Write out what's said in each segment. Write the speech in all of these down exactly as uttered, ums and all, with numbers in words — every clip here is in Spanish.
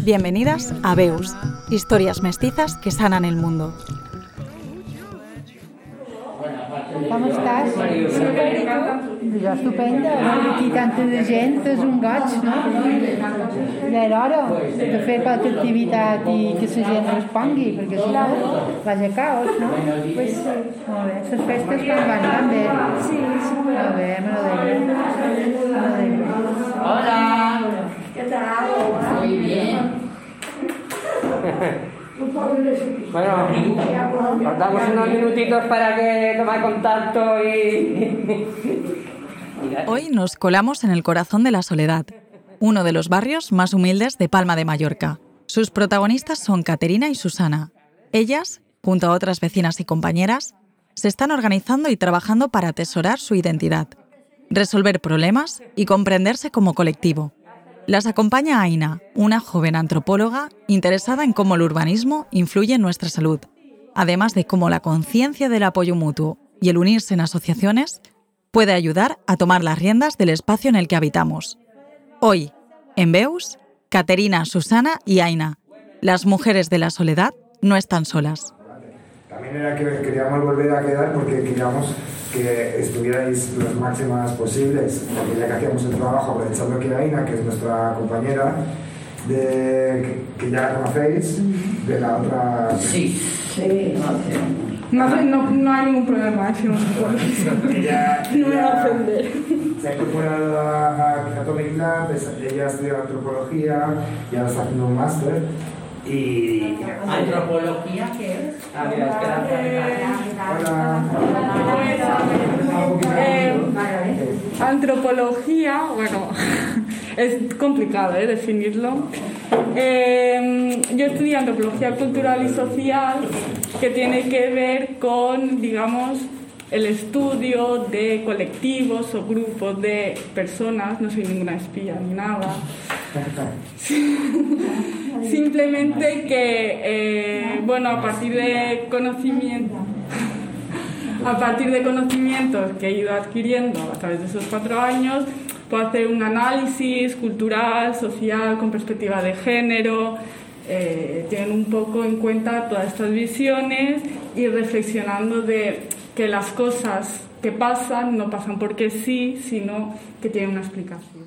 Bienvenidas a Veus, historias mestizas que sanan el mundo. Com estàs? Jo estupenda, aquí tanta de gent, és un goig, no? Ja era hora de fer qualque activitat i que la gent respongui, perquè si no, vaja caos, no? Pues sí. Molt bé, les festes com van, van bé? Sí, sí. Molt bé, me l'alegro. Me l'alegro. Hola. ¿Qué tal? Muy bien. Bueno, nos damos unos minutitos para que tome contacto y... Hoy nos colamos en el corazón de la Soledad, uno de los barrios más humildes de Palma de Mallorca. Sus protagonistas son Caterina y Susana. Ellas, junto a otras vecinas y compañeras, se están organizando y trabajando para atesorar su identidad, resolver problemas y comprenderse como colectivo. Las acompaña Aina, una joven antropóloga interesada en cómo el urbanismo influye en nuestra salud, además de cómo la conciencia del apoyo mutuo y el unirse en asociaciones puede ayudar a tomar las riendas del espacio en el que habitamos. Hoy, en Veus, Caterina, Susana y Aina, las mujeres de la Soledad, no están solas. También era que queríamos volver a quedar porque queríamos que estuvierais lo máximas posibles, porque ya que hacíamos el trabajo, aprovechando que Aina, que es nuestra compañera, de, que, que ya la conocéis, de la otra... Sí, Sí. No, no, no hay ningún problema, ¿eh? Si no se puede. Ella, No me va a ella ofender. se ha incorporado a, a Atomic Lab, ella estudia antropología y ahora está haciendo un máster. Y... ¿Antropología qué es? Ah, mira, es que la... Hola. Pues, eh, antropología, bueno, es complicado ¿eh? definirlo. Eh, yo estudié antropología cultural y social, que tiene que ver con, digamos, el estudio de colectivos o grupos de personas. No soy ninguna espía ni nada. Simplemente que, eh, bueno, a partir de conocimiento, a partir de conocimientos que he ido adquiriendo a través de esos cuatro años, puedo hacer un análisis cultural, social, con perspectiva de género. Eh, tienen un poco en cuenta todas estas visiones y reflexionando de que las cosas que pasan no pasan porque sí, sino que tienen una explicación.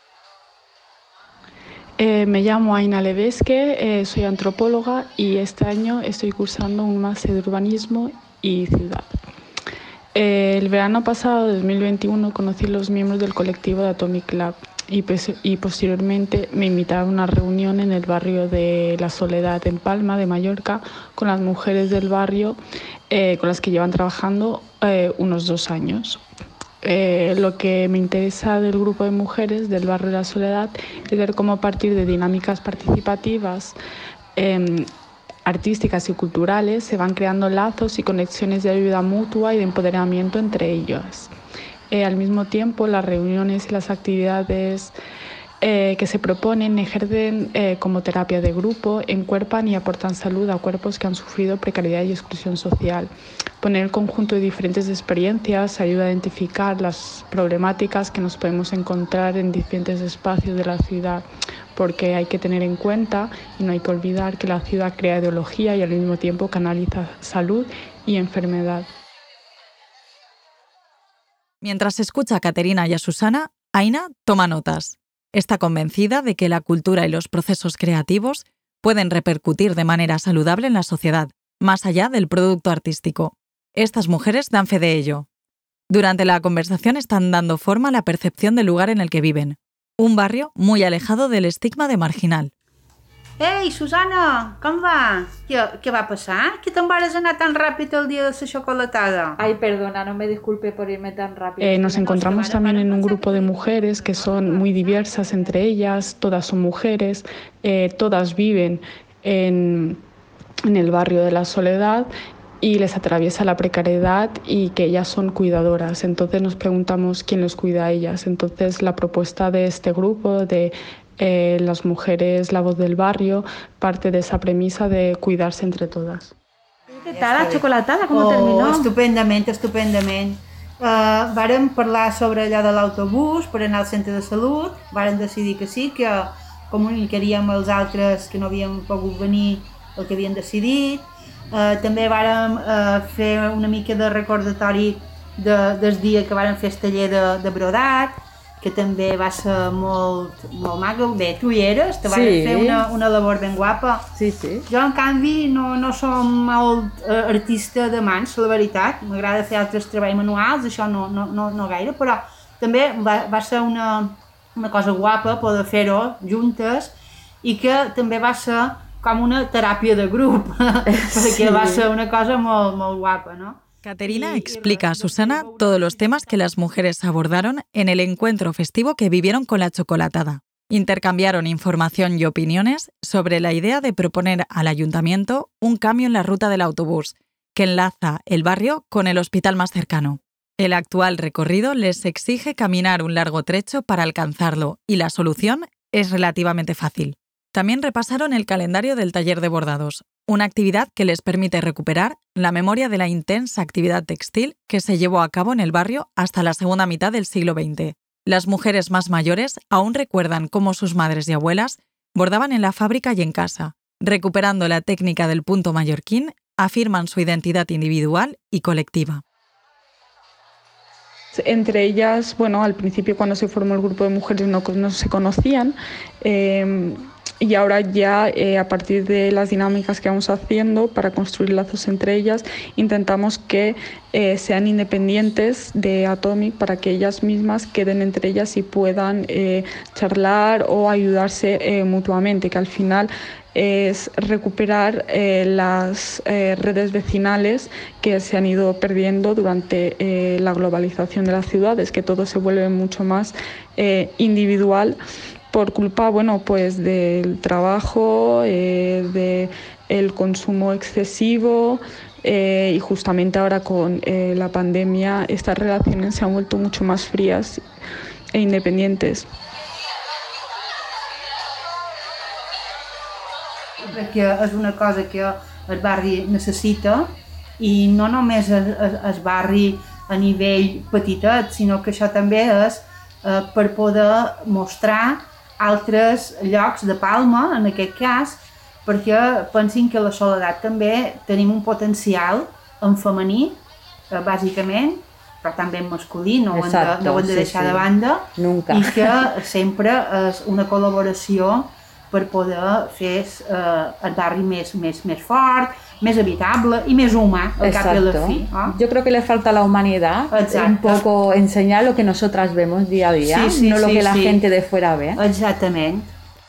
Eh, me llamo Aina Levesque, eh, soy antropóloga y este año estoy cursando un máster de urbanismo y ciudad. Eh, el verano pasado, dos mil veintiuno, conocí a los miembros del colectivo de Atomic Lab y, pues, y posteriormente me invitaron a una reunión en el barrio de La Soledad, en Palma de Mallorca, con las mujeres del barrio eh, con las que llevan trabajando eh, unos dos años. Eh, lo que me interesa del grupo de mujeres del barrio de La Soledad es ver cómo a partir de dinámicas participativas, eh, artísticas y culturales se van creando lazos y conexiones de ayuda mutua y de empoderamiento entre ellas. Eh, al mismo tiempo, las reuniones y las actividades eh, que se proponen ejercen eh, como terapia de grupo, encuerpan y aportan salud a cuerpos que han sufrido precariedad y exclusión social. Poner el conjunto de diferentes experiencias ayuda a identificar las problemáticas que nos podemos encontrar en diferentes espacios de la ciudad, porque hay que tener en cuenta y no hay que olvidar que la ciudad crea ideología y al mismo tiempo canaliza salud y enfermedad. Mientras escucha a Caterina y a Susana, Aina toma notas. Está convencida de que la cultura y los procesos creativos pueden repercutir de manera saludable en la sociedad, más allá del producto artístico. Estas mujeres dan fe de ello. Durante la conversación están dando forma a la percepción del lugar en el que viven, un barrio muy alejado del estigma de marginal. Ei, Susana, com va? Què, què va passar? Que te'n vas anar tan ràpid el dia de la xocolatada? Ay, perdona, no me disculpe por irme tan rápido. Eh, nos encontramos también en un grupo de mujeres que son muy diversas entre ellas, todas son mujeres, eh, todas viven en, en el barrio de La Soledad y les atraviesa la precariedad y que ellas son cuidadoras. Entonces nos preguntamos quién les cuida a ellas. Entonces la propuesta de este grupo de eh, las mujeres, la voz del barrio, parte de esa premisa de cuidarse entre todas. ¿Qué tal la chocolatada? ¿Cómo oh, terminó? Estupendament, estupendament. Uh, vàrem parlar sobre allò de l'autobús per anar al centre de salut, vàrem decidir que sí, que comunicaríem als altres que no havien pogut venir el que havien decidit. Eh, també vàrem eh, fer una mica de recordatori de, del dia que vàrem fer el taller de, de brodat, que també va ser molt, molt maco. Bé, tu hi eres, te vàrem sí. fer una, una labor ben guapa. Sí, sí. Jo, en canvi, no, no som molt eh, artista de mans, la veritat. M'agrada fer altres treballs manuals, això no, no, no, no gaire, però també va, va ser una, una cosa guapa poder fer-ho juntes i que també va ser com una teràpia de grup, perquè sí. va ser una cosa molt, molt guapa, ¿no? Caterina explica a Susana todos los temas que las mujeres abordaron en el encuentro festivo que vivieron con la chocolatada. Intercambiaron información y opiniones sobre la idea de proponer al ayuntamiento un cambio en la ruta del autobús que enlaza el barrio con el hospital más cercano. El actual recorrido les exige caminar un largo trecho para alcanzarlo y la solución es relativamente fácil. También repasaron el calendario del taller de bordados, una actividad que les permite recuperar la memoria de la intensa actividad textil que se llevó a cabo en el barrio hasta la segunda mitad del siglo veinte. Las mujeres más mayores aún recuerdan cómo sus madres y abuelas bordaban en la fábrica y en casa. Recuperando la técnica del punto mallorquín, afirman su identidad individual y colectiva. Entre ellas, bueno, al principio cuando se formó el grupo de mujeres no, no se conocían, eh, y ahora ya eh, a partir de las dinámicas que vamos haciendo para construir lazos entre ellas, intentamos que eh, sean independientes de Atomic para que ellas mismas queden entre ellas y puedan eh, charlar o ayudarse eh, mutuamente, que al final es recuperar eh, las eh, redes vecinales que se han ido perdiendo durante eh, la globalización de las ciudades, que todo se vuelve mucho más eh, individual por culpa, bueno, pues del trabajo, eh, de el consumo excesivo eh, y justamente ahora con eh, la pandemia estas relaciones se han vuelto mucho más frías e independientes. Que és una cosa que el barri necessita i no només el, el, el barri a nivell petitet, sinó que això també és eh, per poder mostrar altres llocs de Palma, en aquest cas, perquè pensin que a la Soledat també tenim un potencial en femení, eh, bàsicament, però també en masculí, no ho hem de, no ho hem de deixar sí, sí. de banda, Nunca. I que sempre és una col·laboració per poder fer eh, el barri més, més, més fort, més habitable y más humano al cap y al fin, ¿no? Yo creo que le falta a la humanidad Exacto. un poco enseñar lo que nosotras vemos día a día, sí, sí, no lo sí, que la sí. gente de fuera ve. Exactamente.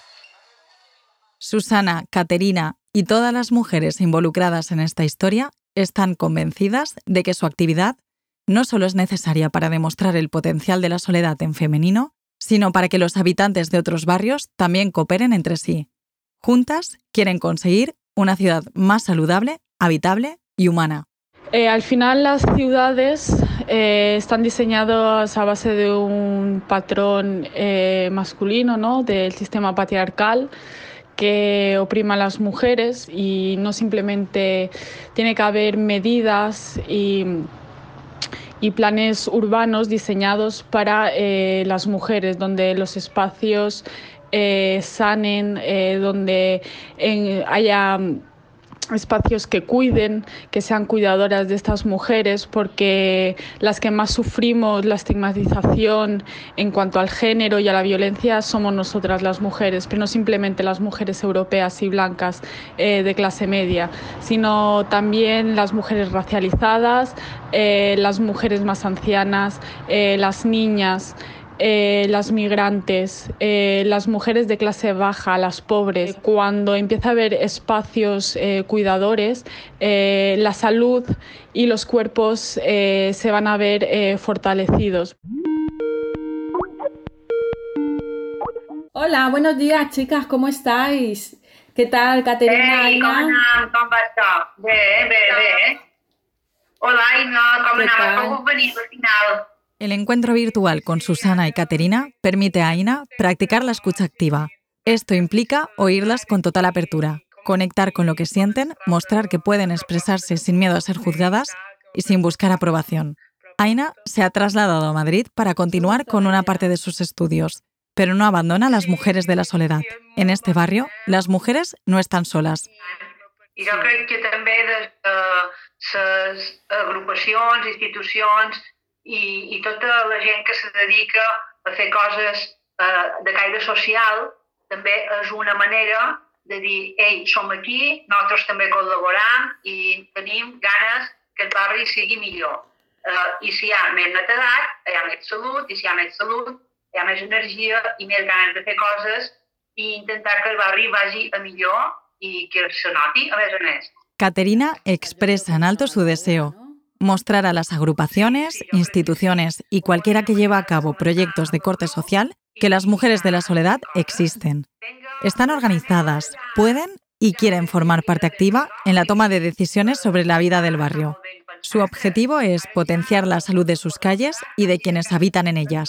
Susana, Caterina y todas las mujeres involucradas en esta historia están convencidas de que su actividad no solo es necesaria para demostrar el potencial de la soledad en femenino, sino para que los habitantes de otros barrios también cooperen entre sí. Juntas quieren conseguir una ciudad más saludable, habitable y humana. Eh, al final las ciudades eh, están diseñadas a base de un patrón eh, masculino, ¿no? Del sistema patriarcal que oprime a las mujeres y no simplemente tiene que haber medidas y, y planes urbanos diseñados para eh, las mujeres, donde los espacios Eh, sanen, eh, donde en, haya espacios que cuiden, que sean cuidadoras de estas mujeres, porque las que más sufrimos la estigmatización en cuanto al género y a la violencia somos nosotras las mujeres, pero no simplemente las mujeres europeas y blancas eh, de clase media, sino también las mujeres racializadas, eh, las mujeres más ancianas, eh, las niñas, Eh, las migrantes, eh, las mujeres de clase baja, las pobres. Cuando empieza a haber espacios eh, cuidadores, eh, la salud y los cuerpos eh, se van a ver eh, fortalecidos. Hola, buenos días chicas, ¿cómo estáis? ¿Qué tal, Caterina? Hey, com anem? Com va això? Bé, bé, bé. Hola, Aina, com anem? Has pogut venir al final? El encuentro virtual con Susana y Caterina permite a Aina practicar la escucha activa. Esto implica oírlas con total apertura, conectar con lo que sienten, mostrar que pueden expresarse sin miedo a ser juzgadas y sin buscar aprobación. Aina se ha trasladado a Madrid para continuar con una parte de sus estudios. pero no abandona a las mujeres de la soledat. En este barrio, las mujeres no están solas. I jo crec que també les uh, agrupacions, institucions i, i tota la gent que se dedica a fer coses uh, de caire social també és una manera de dir, ei, som aquí, nosaltres també col·laboram i tenim ganes que el barri sigui millor. Uh, I si hi ha més netedat, hi ha més salut, i si hi ha més salut, hi ha més energia i més ganes de fer coses i intentar que el barri vagi a millor y que se noti, a més a més. Caterina expresa en alto su deseo, mostrar a las agrupaciones, instituciones y cualquiera que lleva a cabo proyectos de corte social que las mujeres de la soledat existen. Están organizadas, pueden y quieren formar parte activa en la toma de decisiones sobre la vida del barrio. Su objetivo es potenciar la salud de sus calles y de quienes habitan en ellas.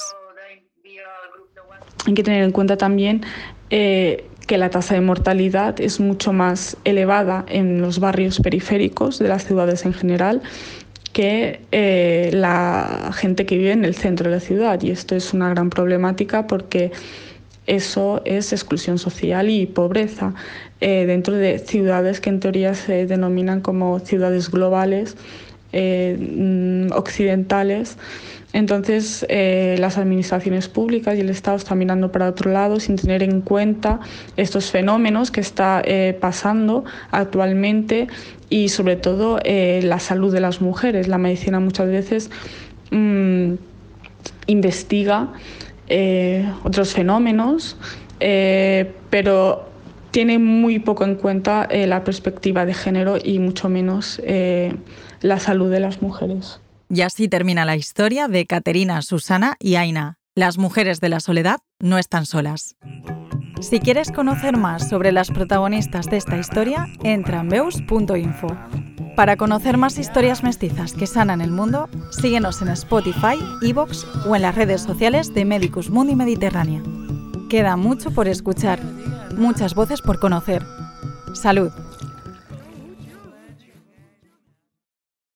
Hay que tener en cuenta también eh, que la tasa de mortalidad es mucho más elevada en los barrios periféricos de las ciudades en general que eh, la gente que vive en el centro de la ciudad. Y esto es una gran problemática porque eso es exclusión social y pobreza eh, dentro de ciudades que en teoría se denominan como ciudades globales, eh, occidentales. Entonces, eh, las administraciones públicas y el Estado están mirando para otro lado sin tener en cuenta estos fenómenos que está eh, pasando actualmente y, sobre todo, eh, la salud de las mujeres. La medicina muchas veces mmm, investiga eh, otros fenómenos, eh, pero tiene muy poco en cuenta eh, la perspectiva de género y mucho menos eh, la salud de las mujeres. Y así termina la historia de Caterina, Susana y Aina. Las mujeres de la soledat no están solas. Si quieres conocer más sobre las protagonistas de esta historia, entra en veus punto info. Para conocer más historias mestizas que sanan el mundo, síguenos en Spotify, iVoox o en las redes sociales de Medicus Mundi Mediterránea. Queda mucho por escuchar, muchas voces por conocer. ¡Salud!